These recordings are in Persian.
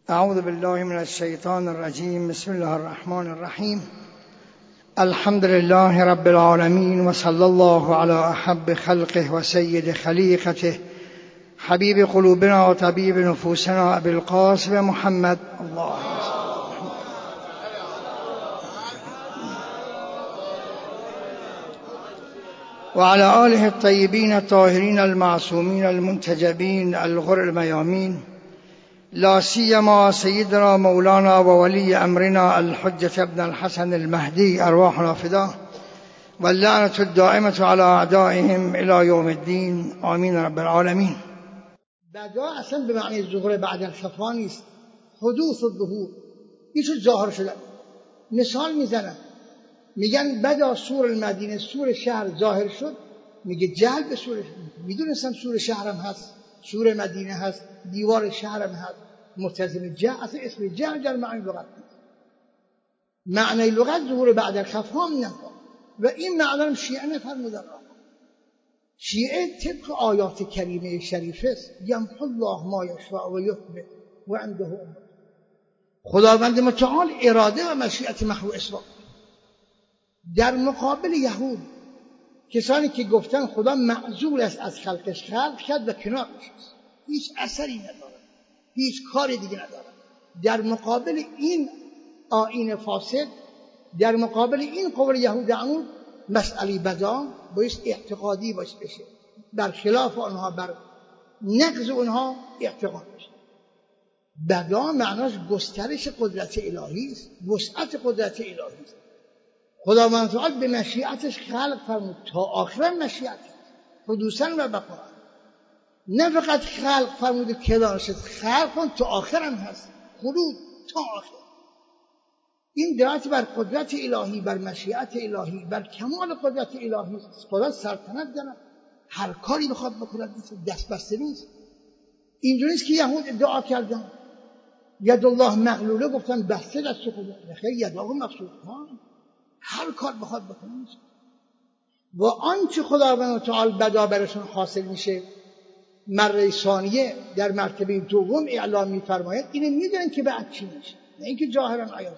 اعوذ بالله من الشیطان الرجیم. بسم الله الرحمن الرحیم. الحمد لله رب العالمین و صلی الله علی احب خلقه و سید خلیقته حبیب قلوبنا و طبیب نفوسنا ابی القاسم محمد. الله و علی آله الطیبین الطاهرین المعصومین المنتجبین الغر الميامين، لا سيما سيدنا مولانا وولي أمرنا الحجة ابن الحسن المهدي، أرواحنا فداه، واللعنة الدائمة على أعدائهم إلى يوم الدين، آمين رب العالمين. بدا اصلا به معنی ظهور بعد الخفا نیست، حدوث الظهور، ایشو ظاهر شدن. مثال میزنن، میگن بدا سور المدینه، سور شهر ظاهر شد، میگه جهل به سور شهر. میدونستم سور شهرم هست، سور مدینه هست، دیوار شهرم هست، ملتزم جهل. اصلا اسم جهل در معنی لغت نیست. معنی لغت ظهور بعد الخفا نفهم و این معنی هم شیعه نفرمودن. شیعه طبق آیات کریمه شریفه است، یمحو الله ما یشاء و یثبت و عنده ام. خداوند متعال اراده و مشیت محو اسلام. در مقابل یهود، کسانی که گفتن خدا معزول است از خلقش، خلق کرد و کنار نشست، هیچ اثری نداره، هیچ کاری دیگه نداره. در مقابل این آیین فاسد، در مقابل این قول یهود عنود، مسئله بدا باید اعتقادی باید بشه، برخلاف آنها، بر نقض آنها اعتقاد بشه. بدا معناش گسترش قدرت الهی است، وسعت قدرت الهی است. خداوند تعالی به مشیعتش خلق فرمود، تا آخر مشیعت حدوثاً و بقاء. نه فقط خلق فرمود که دانشت، خلق کن تا آخر هم هست، خلود تا آخر. این دلالت بر قدرت الهی، بر مشیعت الهی، بر کمال قدرت الهی است. خدا سلطنت داره، هر کاری بخواد بکنه، دست بسته نیست. اینجوری است که یهود ادعا کردن ید الله مغلوله، گفتن بسته دست خدا، خیر یداه مبسوطه، هر کار بخواد بکنه. و آنچه خداوند تعالی بدا برشون حاصل میشه، مره ثانیه در مرتبه دوم اعلام میفرماید. اینو میدونن که بعد چی میشه، نه اینکه ظاهرا آیات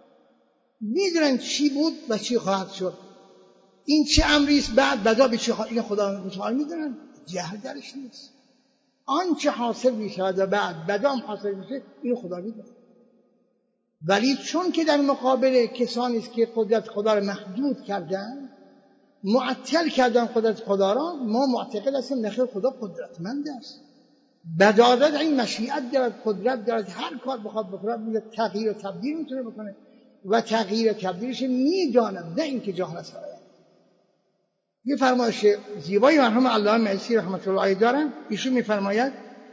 میدونن چی بود و چی خواهد شد. این چه امری است، بعد بدا به چی خواهد، این خداوند تعالی میدونن، جهل درش نیست. آنچه حاصل میشه و بعد بدام حاصل میشه، اینو خدا میدونه. ولی چون که در مقابل کسانی است که قدرت خدا را محدود کردن، معطل کردن قدرت خدا را، ما معتقد هستیم نخیر، خدا قدرتمند است، بدادت این مشیت دارد، قدرت دارد، هر کار بخواد بکنه، میگه تغییر و تبدیل میتونه بکنه و تغییر و تبدیلش میدانم، نه اینکه جاهل است. یه فرمایش زیبایی مرحوم علامه معیسی رحمت الله علیه دارن، ایشون میفرماید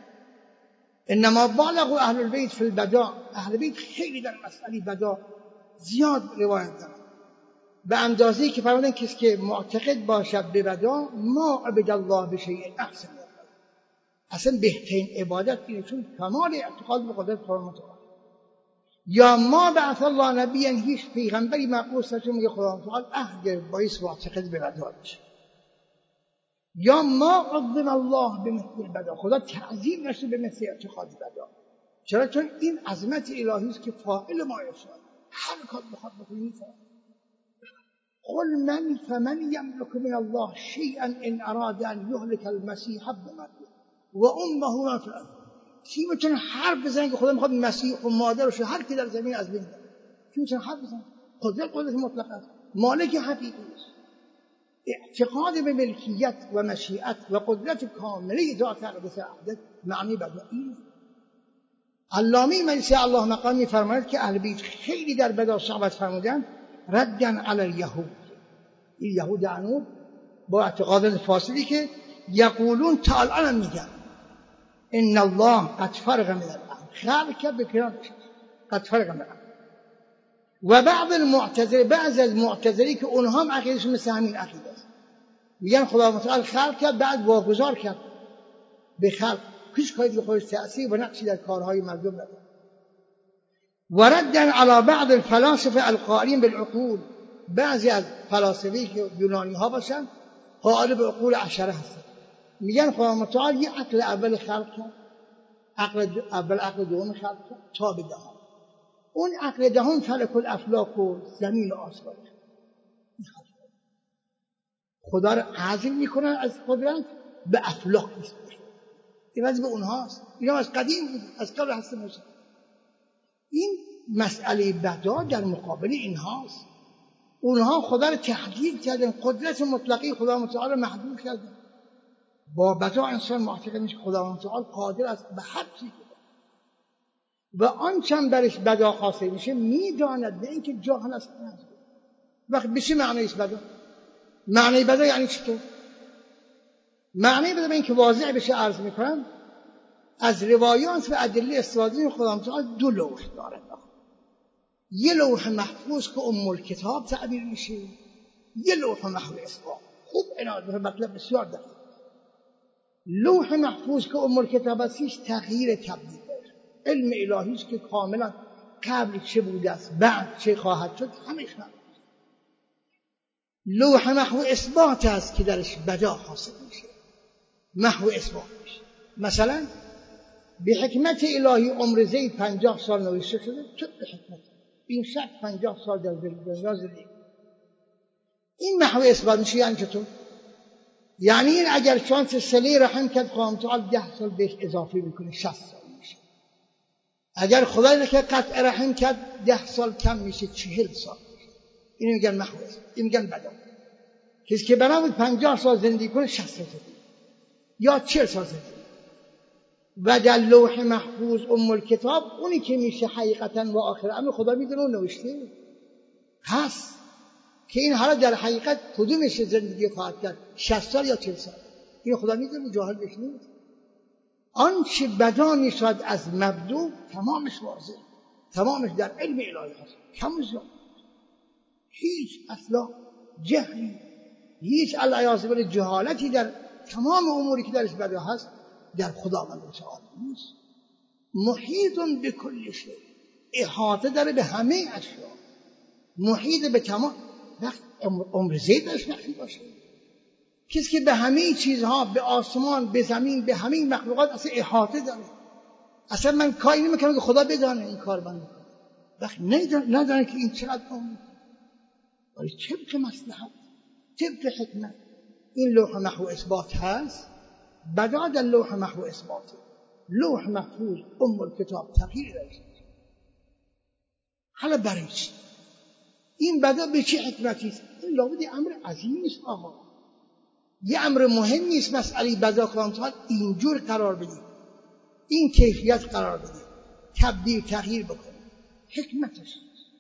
انما بالغوا اهل البیت فی البدا. اهل بیت خیلی در مسئله بدا زیاد روایت دارن، به اندازه‌ای که فرمودن کسی که معتقد باشد به بدا، ما عبد الله بشیء احسن، اصلا بهترین عبادت اینه، چون کمال اعتقاد به قدرت خدا متعال. یا ما بعث الله نبیا، هیچ پیغمبری مبعوث نشد، میگه خدا متعال عهد باعث معتقد به بدا بشه. یا ما عظم الله بمثل البدا، خدا تعظیم نشه به مثل اعتقاد بدا. چرا؟ چون این عظمت الهی است که فاعل ما یشاء، هر کار بخواد بکنه میفعله. قل فمن یملک من الله شیئا ان اراد ان یهلک المسیح ابن مریم و امه من فی الارض. کی میتونه حرف بزنه که خدا میخواد مسیح و مادرش هر کی در زمین از بین ببره؟ کی میتونه حرف بزنه؟ قدرت مطلقه است، مالک حقیقی است. اعتقاد به ملکیت و مشیت و قدرت کامله ذات اقدس وحدت معنی بدایی. علامه معیسی الله مقام میفرماید که اهل بیت خیلی در بدا صحبت فرمودن، ردن علی الیهود. این یهود عنود با اعتقاد فاسدی که یقولون تا الان میگن ان الله قد فرغ من الامر، خلق کرد به کنارش، قد فرغ من الامر. و بعض المعتزله، بعض از معتزلی که اونها هم عقیدهشون مثل همین عقیده است، میگن خدا متعال خلق کرد بعد واگذار کرد به خلق، هیچ کاری دیگه خودش تأثیر و نقشی در کارهای مردم نداره. و ردن علی بعض الفلاسفه القائلین بالعقول، بعضی از فلاسفه‌ای که یونانی ها باشن قائل به عقول عشره هستن، میگن خدا متعال یه عقل اول خلق کرد، اول عقل دوم خلق تا به دهم. اون عقل دهم فلک الافلاک و زمین و آسمان. خدا رو عزل میکنن از قدرت به افلاک میسپرن. این وضع به اونهاست. اینا از قدیم بود، از قبل هست موسی. این مسئله بدا در مقابل اینهاست. اونها خدا رو تحقیر کردن، قدرت مطلقی خدا متعال رو محدود کردن. با بدا انسان معتقد میشه خدا متعال قادر است به هر چیزی و آنچه هم برش بدا خاصه میشه میداند، نه اینکه جاهل است. وقت بشه معنی است بدا. معنی بدا یعنی چطور؟ معنی بدا به اینکه واضح بشه عرض میکنم. از روایات و ادله استفاده خدا متعال دو لوح داره. یه لوح محفوظ که الکتاب تعبیر میشه، یه لوح محفوظ اثبات. خوب عنایت به مطلب بسیار دقیق. لوح محفوظ که الکتاب استیش تغییر تبدیل داره. علم الهیش که کاملا قبل چه بوده است بعد چه خواهد شد همه خبر. لوح محفوظ اثبات است که درش بدا حاصل میشه، محو اثبات میشه. مثلا به حکمت الهی عمر زید 50 سال نوشته شده، چه به حکمت این شخص 50 سال در دنیا زندگی. این محو اثبات میشه. یعنی چطور؟ یعنی این اگر شانس صله رحم کرد خدا متعال 10 سال بهش اضافه میکنه، 60 سال میشه. اگر خدای که قطع رحم کرد 10 سال کم میشه، 40 سال میشه. اینو میگن محو اثبات، این میگن بدا. کسی که بنا بود 50 سال زندگی کنه 60 سال زندگی یا 40 سال زندگی. و در لوح محفوظ الکتاب اونی که میشه حقیقتا و آخر امر خدا میدونه و نوشته هست که این حالا در حقیقت کدومش زندگی خواهد کرد، 60 سال یا 40 سال. این خدا میدونه، جاهل بهش نیست. آنچه بدا میشد از مبدو تمامش واضح، تمامش در علم الهی هست. کم زیاد هیچ اصلا جهلی، هیچ العیاذ بالله جهالتی در تمام اموری که درش بدا هست در خداوند تعالی نیست. محیط به کل شی، احاطه داره به همه اشیا، محیط به تمام. وقت عمر زید درش نفی باشه. کسی که به همه چیزها، به آسمان، به زمین، به همه مخلوقات اصلا احاطه داره. اصلا من کاری نمیکنم که خدا بدانه این کار من میکنه. وقت ندانه که این چقدر عمر، ولی طبق مصلحت، طبق حکمت. این لوح محو اثبات هست. بدا در لوح محو اثباته. لوح محفوظ الکتاب تغییر داشت. حالا برای چی؟ این بدا به چه حکمتی است؟ این لابد امر عظیمی است آقا. یه امر مهمی است مسئله بدا خدا اینجور قرار بدید، این کیفیت قرار بدید، تبدیل تغییر بکنید. حکمتش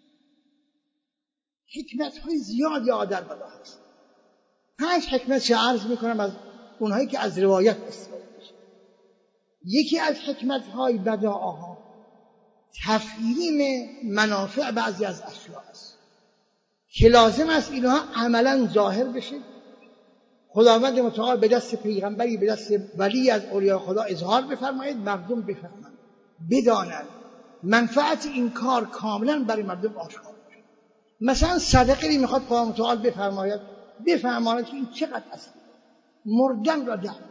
حکمت های زیادی در بدا هست. 5 حکمت چه عرض میکنم از اونهایی که از روایت استفاده میشه. یکی از حکمت های بدا آقا تفهیم منافع بعضی از اشیاء است که لازم است اینها عملا ظاهر بشه. خداوند متعال به دست پیغمبری، به دست ولی از اولیاء خدا اظهار بفرماید، مردم بفهمند، بدانند، منفعت این کار کاملا برای مردم آشکار بشه. مثلا صدقه ای میخواد خدا متعال بفرماید که این چقدر اصلی، مردن را دفع،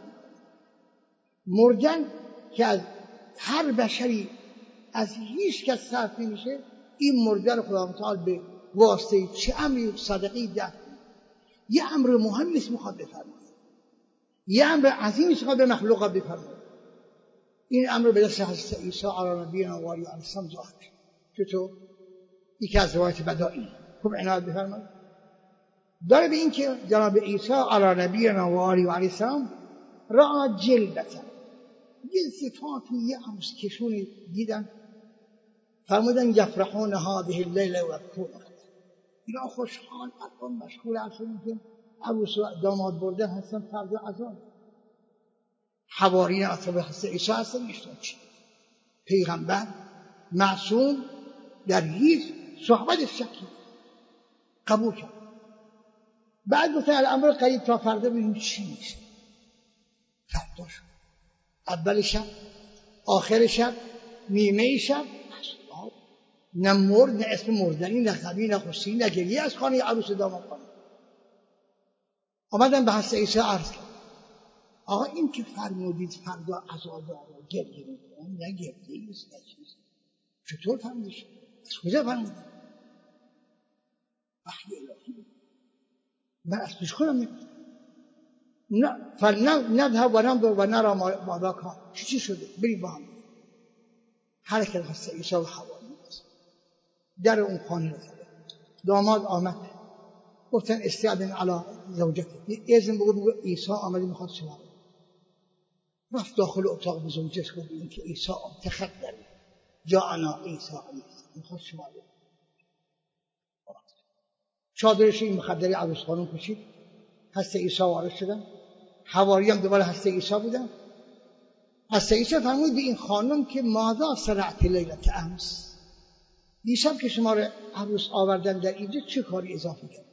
مردن که از هر بشری از هیچ کس صرف نمیشه، این مردن خدا متعال به واسطه چه امری صدقه دفع. یه امر مهمی است میخواد بفرماید، یه امر عظیمی است میخواد به مخلوقات بفرماید. این امر به دست حضرت عیسی علیه نبینا و علیه السلام ظاهر شد. چطور؟ یکی از روایت بدایی خوب عنایت بفرمایید داره به این که جناب عیسی علیه نبینا و علیه السلام را جلبتا، یه صفاتی یه عروس کشونی دیدن، فرمودن یفرحون هذه اللیله و یبکون غدا. اینا خوشحال الان مشغول هستن که عروس و داماد بردن هستن، فردا عزا. حوارین اصحاب حضرت عیسی هستن، میشتن چی؟ پیغمبر معصوم در هیچ صحبت شکی قبول کرد. بعد گفتن الامر قریب تا فردا ببینیم چی میشه. فردا شد، اول شب، آخر شب، نیمه شب، نه مرد، نه اسم مردنی، نه غمی، نه خوشی، نه گریه از خانه عروس داماد خانه. آمدن به حضرت عیسی عرض کرد آقا این که فرمودید فردا عزادار رو گریه میکنم، نه گریه ایست، نه چیز. چطور فرمودش؟ از کجا فرمودید؟ وحی الهی. من از پیش خودم نگفتم. نه فلنذهب و نرى ماذا کان. چی شده؟ بریم با هم. حرکت هست عیسی و حواریون در اون خانه رو زده. داماد آمد، گفتن استعدن علی زوجته، اذن بگو عیسی آمده میخواد شما رو. رفت داخل اتاق به زوجش گفت این که عیسی تخدر جاءنا عیسی میخواد شما رو. چادرش این مخدری عروس خانم پوشید، هسته عیسی وارد شدن. حواریون دوباره هسته عیسی بودن. هسته عیسی فرمود به این خانم که ماذا صنعت لیلة امس، دیشب که شما رو عروس آوردن در اینجا چه کاری اضافه کرد؟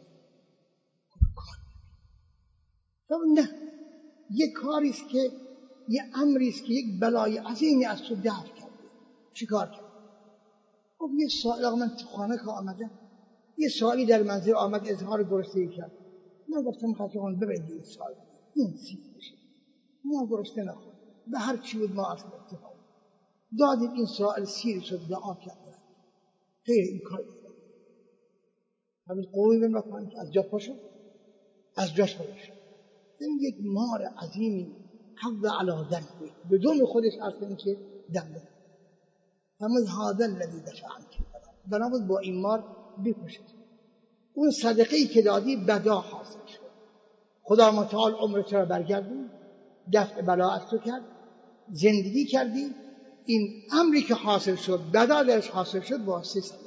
نه، یک کاری است که یه امری است که یک بلای عظیمی از تو دفع کرده. چی کار کرد؟ گفت یه سائل، آقا من تو خانه که آمدم یه سوالی در منزل آمد اظهار گرسنگی کرد. من گفتم خواستم ببرید این سوال این سیر بشه، ما گرسنه نخورد، به هر چی بود ما اصلا اتفاق دادیم این سوال سیر شد، دعا کرد خیر این کار کرد. همین قوی بین بکنم که از جا پاشد، از جاش پاشد. این یک مار عظیمی حض علی دنبه، به دوم خودش اصلا که دنبه همون هذا الذی دفع عنک بنابود با این مار بکشید. اون صدقه‌ای که دادی بدا حاصل شد، خدا متعال عمرت را برگردون، دفع بلا از تو کرد، زندگی کردی. این امری که حاصل شد بدا درش حاصل شد واسه صدقه.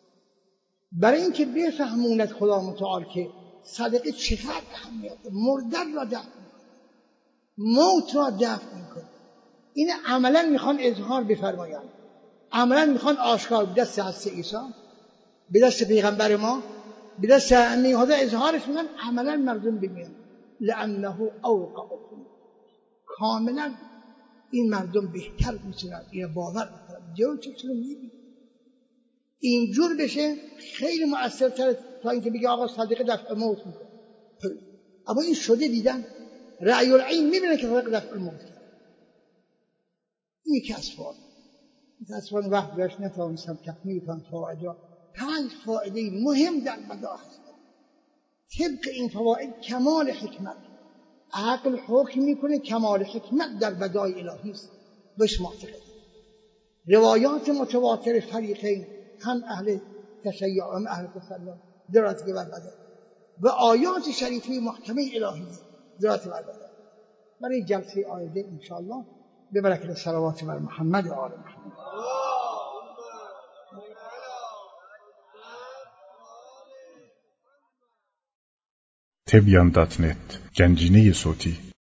برای اینکه بفهموند خدا متعال که صدقه چقدر اهمیت، مردن را دفع میکنه، موت را دفع میکنه. این عملا میخوان اظهار بفرمایند، عملا میخوان آشکار به دست حضرت عیسی، به دست پیغمبر ما، به دست ائمه هدا اظهارش میکنن، عملا مردم ببینن لانه اوقع کاملا این مردم بهتر میتونن این باور بکنن. جلو چشم میبینن اینجور بشه خیلی مؤثرتر تا اینکه بگه آقا صدقه دفع موت میکنه. اما این شده دیدن، رأی العین میبینن که صدقه دفع موت کرد. این یکی از فوائد. اصلا وقت بهش نتوانستم تکمیل کنم فوائد را. 5 فائده مهم در بدا هست. طبق این فوائد کمال حکمت، عقل حکم میکنه کمال حکمت در بدای الهی است. بهش معتقد روایات متواتر فریقین، هم اهل تشیع و هم اهل تسلم، درات بر بدا و آیات شریفه محکمه الهی درات بر بدا. برای جلسه آینده انشاءالله به برکت صلوات بر محمد و آل محمد. تبیان.net گنجینه صوتی